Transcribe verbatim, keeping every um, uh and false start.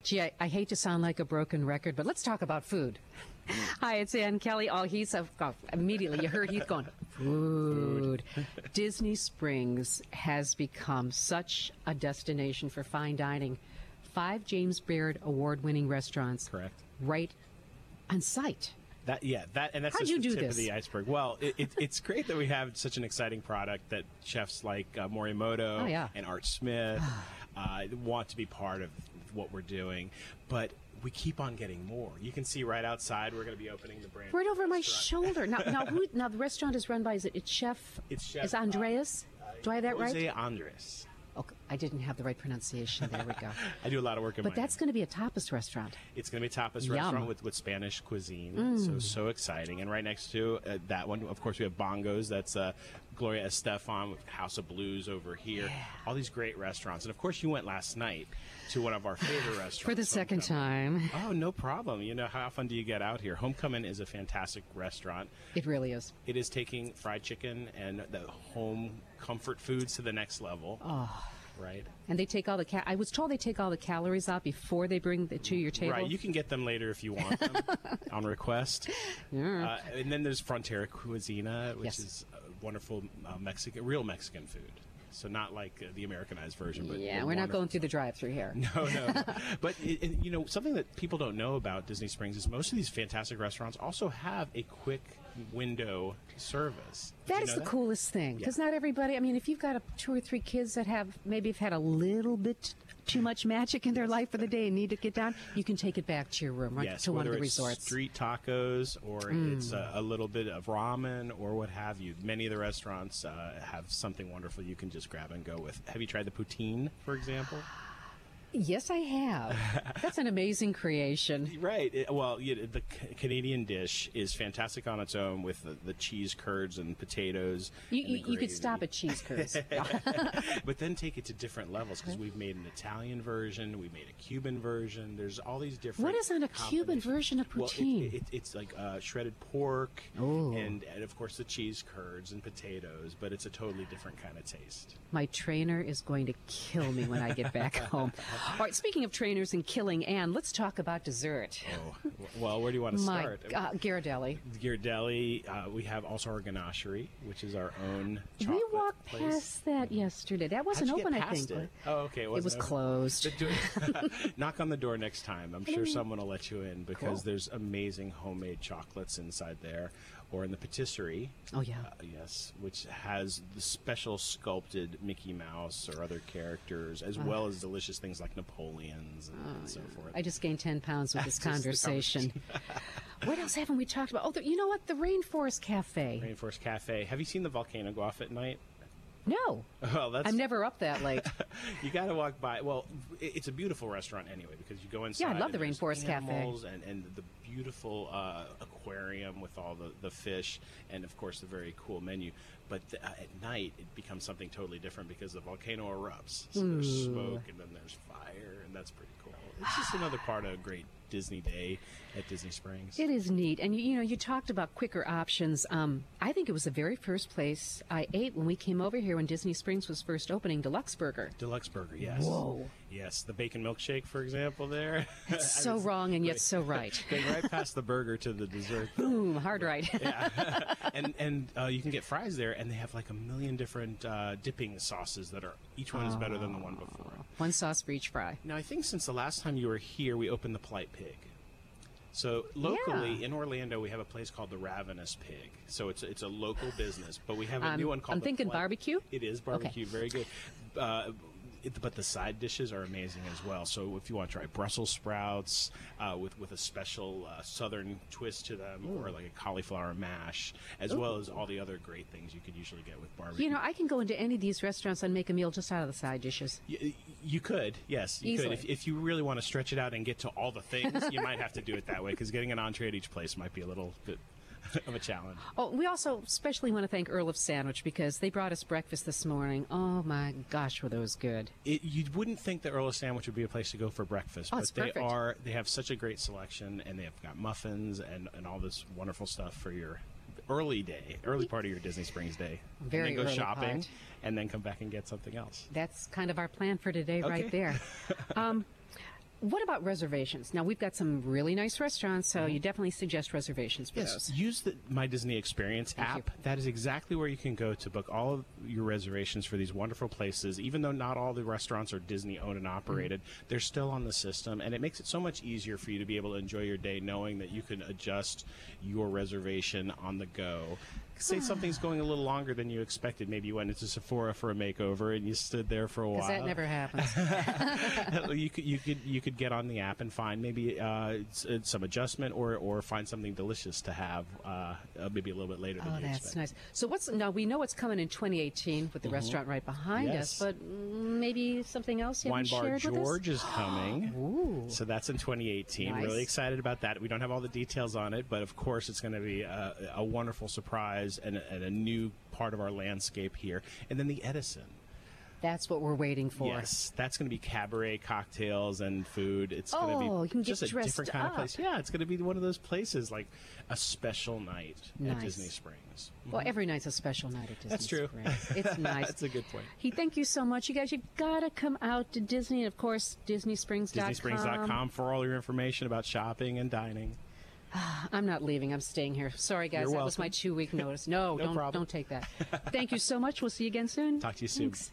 Gee, I, I hate to sound like a broken record, but let's talk about food. Hi, it's Ann Kelly. Oh, he's uh, oh, immediately you heard Heath going, food. Disney Springs has become such a destination for fine dining. Five James Beard award-winning restaurants. Correct. Right on site. That yeah, that and that's How'd just you the do tip this? of the iceberg. Well, it, it, it's great that we have such an exciting product that chefs like uh, Morimoto Oh, yeah. and Art Smith uh, want to be part of what we're doing, but we keep on getting more. You can see right outside we're going to be opening the brand Right over my restaurant. shoulder. Now, now, who, now the restaurant is run by, is it it's Chef? It's Chef, Is Andreas? Do I have that right? Jose Andres. Okay, I didn't have the right pronunciation. There we go. I do a lot of work in But my that's going to be a tapas restaurant. It's going to be a tapas Yum. restaurant with, with Spanish cuisine. So, so exciting. And right next to uh, that one, of course, we have Bongos. That's uh, Gloria Estefan with House of Blues over here. All these great restaurants. And, of course, you went last night to one of our favorite restaurants. For the second Homecoming. time. Oh, no problem. You know, how often do you get out here? Homecoming is a fantastic restaurant. It really is. It is taking fried chicken and the home comfort foods to the next level. Oh. Right? And they take all the ca- I was told they take all the calories out before they bring it to your table. Right, you can get them later if you want them on request. Yeah. Uh, and then there's Frontera Cuisina, which Yes. is a wonderful uh, Mexican, real Mexican food. So not like uh, the Americanized version, but yeah, but we're not wonderful. going through the drive-through here. No, no. But it, it, you know, something that people don't know about Disney Springs is most of these fantastic restaurants also have a quick window service. Did That you is know the that? coolest thing, because not everybody. I mean, if you've got a, two or three kids that have maybe have had a little bit too much magic in their life for the day and need to get down, you can take it back to your room, right Yes, to one of whether the it's resorts. street tacos or it's a, a little bit of ramen or what have you. Many of the restaurants uh, have something wonderful you can just grab and go with. Have you tried the poutine, for example? Yes, I have. That's an amazing creation. Right. It- well, you know, the C- Canadian dish is fantastic on its own with the, the cheese curds and potatoes. You, and the you, you could gravy. stop at cheese curds. But then take it to different levels because we've made an Italian version, we made a Cuban version. There's all these different. What is on a Cuban combinations. version of Well, it- poutine? it, it's like uh, shredded pork Oh. and, and of course the cheese curds and potatoes, but it's a totally different kind of taste. My trainer is going to kill me when I get back home. All right, speaking of trainers and killing Anne, let's talk about dessert. Oh, well, where do you want to My start? uh, Ghirardelli. Ghirardelli, uh, we have also our ganachery, which is our own chocolate We walked place. past that yesterday. That How'd wasn't you open, get I past think. it? Oh, okay. It was wasn't open? closed. The door- Knock on the door next time. I'm sure someone will let you in because Cool. there's amazing homemade chocolates inside there. Or in the patisserie. Oh, yeah. Uh, yes, which has the special sculpted Mickey Mouse or other characters, as well as delicious things like Napoleons and, and so forth. I just gained ten pounds with this Just the conversation. What else haven't we talked about? Oh, the, you know what? The Rainforest Cafe. Rainforest Cafe. Have you seen the volcano go off at night? No. Well, that's I'm never up that late. you got to walk by. Well, it- it's a beautiful restaurant anyway because you go inside. Yeah, I love and the there's Rainforest Cafe. animals And, and the beautiful uh, aquarium with all the, the fish and, of course, the very cool menu. But th- uh, at night, it becomes something totally different because the volcano erupts. So there's smoke and then there's fire, and that's pretty cool. It's just another part of a great Disney day at Disney Springs. It is neat. And, you, you know, you talked about quicker options. Um, I think it was the very first place I ate when we came over here when Disney Springs was first opening, Deluxe Burger. Deluxe Burger, yes. Whoa. Yes, the bacon milkshake, for example, there. It's I so was- wrong and yet so right. Going right past the burger to the dessert. Boom, hard right. and and uh, you can get fries there, and they have like a million different uh, dipping sauces that are each one is better than the one before. One sauce for each fry. Now, I think since the last time you were here, we opened the Polite Pig. So locally Yeah. in Orlando, we have a place called the Ravenous Pig. So it's it's a local business, but we have a Um, new one called. I'm the thinking Polite- barbecue? It is barbecue, very good. Uh, it, but the side dishes are amazing as well. So if you want to try Brussels sprouts uh, with with a special uh, southern twist to them, or like a cauliflower mash, as well as all the other great things you could usually get with barbecue. You know, I can go into any of these restaurants and make a meal just out of the side dishes. Y- you could, yes, you Easily. could. If, if you really want to stretch it out and get to all the things, you might have to do it that way because getting an entree at each place might be a little bit of a challenge. Oh, we also especially want to thank Earl of Sandwich because they brought us breakfast this morning. Oh my gosh, were those good! It, you wouldn't think the Earl of Sandwich would be a place to go for breakfast, Oh, but it's they perfect. are. They have such a great selection, and they've got muffins and, and all this wonderful stuff for your early day, early part of your Disney Springs day. Very and then go early shopping, part. and then come back and get something else. That's kind of our plan for today, right Okay. there. um, What about reservations? Now, we've got some really nice restaurants, so you definitely suggest reservations for Yes, those. use the My Disney Experience Thank app. you. That is exactly where you can go to book all of your reservations for these wonderful places. Even though not all the restaurants are Disney owned and operated, Mm-hmm. they're still on the system, and it makes it so much easier for you to be able to enjoy your day knowing that you can adjust your reservation on the go. Say something's going a little longer than you expected. Maybe you went into Sephora for a makeover and you stood there for a while. Because that never happens. you could you could you could get on the app and find maybe uh, s- uh, some adjustment or or find something delicious to have uh, uh, maybe a little bit later than Oh, you that's expect. nice. So what's now? We know what's coming in twenty eighteen with the restaurant right behind Yes. us, but mm, maybe something else you Wine haven't Bar shared with us? George is coming. Ooh. So that's in twenty eighteen. Nice. Really excited about that. We don't have all the details on it, but of course it's going to be a, a wonderful surprise and a, and a new part of our landscape here. And then the Edison. That's what we're waiting for. Yes, that's going to be cabaret cocktails and food. It's going to Oh, be you can get just a dressed different kind up. of place. Yeah, it's going to be one of those places like a special night at Nice. Disney Springs. Well, every night's a special night at Disney That's true. Springs. It's nice. That's a good point. He, thank you so much. You guys, you've got to come out to Disney. And, of course, Disney Springs dot com. Disney Springs dot com for all your information about shopping and dining. I'm not leaving. I'm staying here. Sorry, guys. You're that was my welcome. two-week notice. No, No don't problem. don't take that. Thank you so much. We'll see you again soon. Talk to you soon. Thanks.